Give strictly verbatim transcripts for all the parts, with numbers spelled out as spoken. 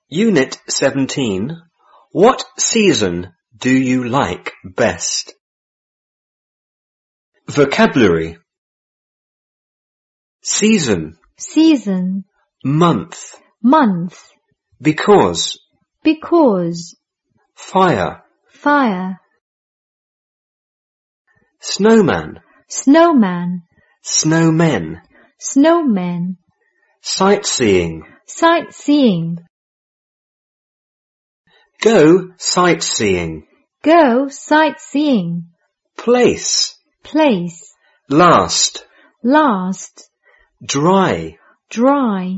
Unit seventeen. What season do you like best? Vocabulary. Season. Season. Month. Month. Because. Because. Fire. Fire. Snowman. Snowman. Snowmen. Snowman. Sightseeing. Sightseeing. Go sightseeing. Go sightseeing. Place. Place. Last. Last. Dry. Dry.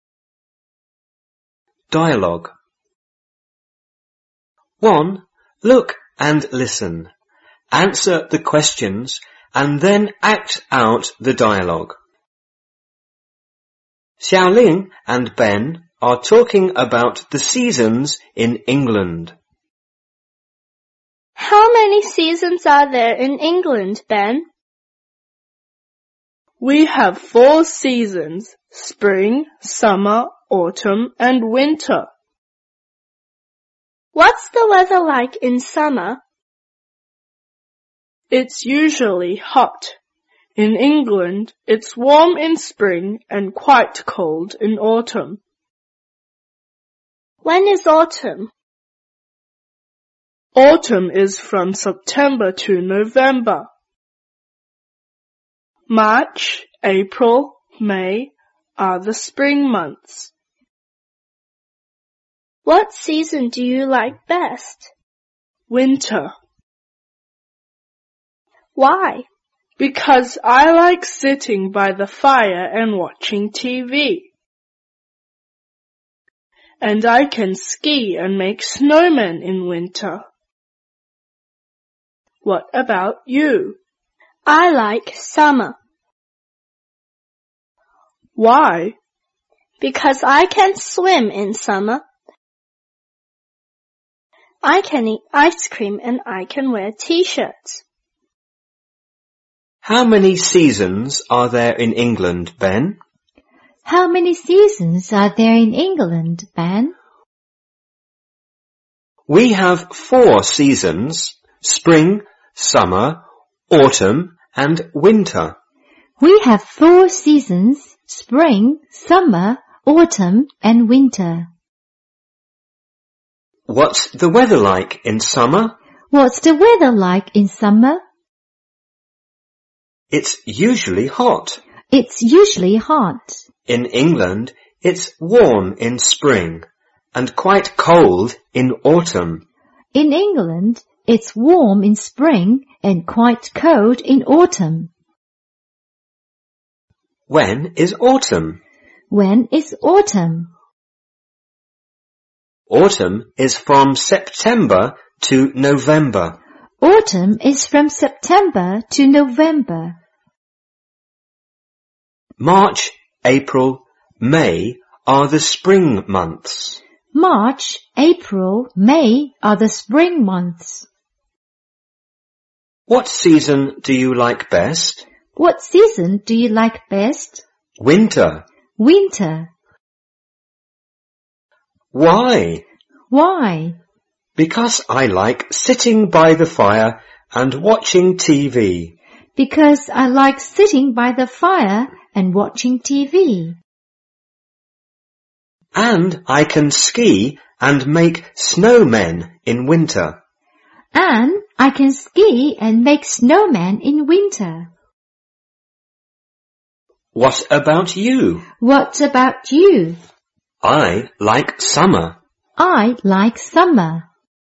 Dialogue. one. Look and listen. Answer the questions and then act out the dialogue. Xiaoling and Ben are talking about the seasons in England. How many seasons are there in England, Ben? We have four seasons: spring, summer, autumn, and winter. What's the weather like in summer? It's usually hot. In England, it's warm in spring and quite cold in autumn. When is autumn? Autumn is from September to November. March, April, May are the spring months. What season do you like best? Winter. Why? Because I like sitting by the fire and watching T V. And I can ski and make snowmen in winter. What about you? I like summer. Why? Because I can swim in summer. I can eat ice cream and I can wear t-shirts. How many seasons are there in England, Ben? How many seasons are there in England, Ben? We have four seasons: spring, summer, autumn, and winter. We have four seasons: spring, summer, autumn, and winter. What's the weather like in summer? What's the weather like in summer? It's usually hot. It's usually hot. In England, it's warm in spring and quite cold in autumn. In England, it's warm in spring and quite cold in autumn. When is autumn? When is autumn? Autumn is from September to November. Autumn is from September to November. March, April, May are the spring months. March, April, May are the spring months. What season do you like best? What season do you like best? Winter. Winter. Why? Why? Because I like sitting by the fire and watching T V. Because I like sitting by the fire and watching T V. And I can ski and make snowmen in winter. And I can ski and make snowmen in winter. What about you? What about you? I like summer. I like summer.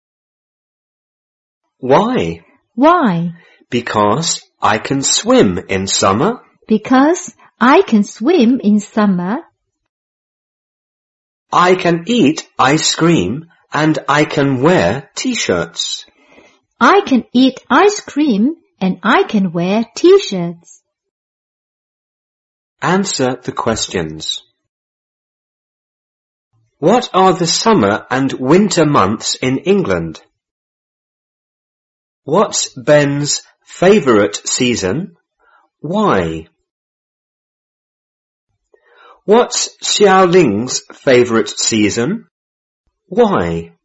Why? Why? Because I can swim in summer. Because I can swim in summer. I can eat ice cream and I can wear t-shirts. I can eat ice cream and I can wear t-shirts. Answer the questions. What are the summer and winter months in England? What's Ben's favourite season? Why? What's Xiaoling's favourite season? Why?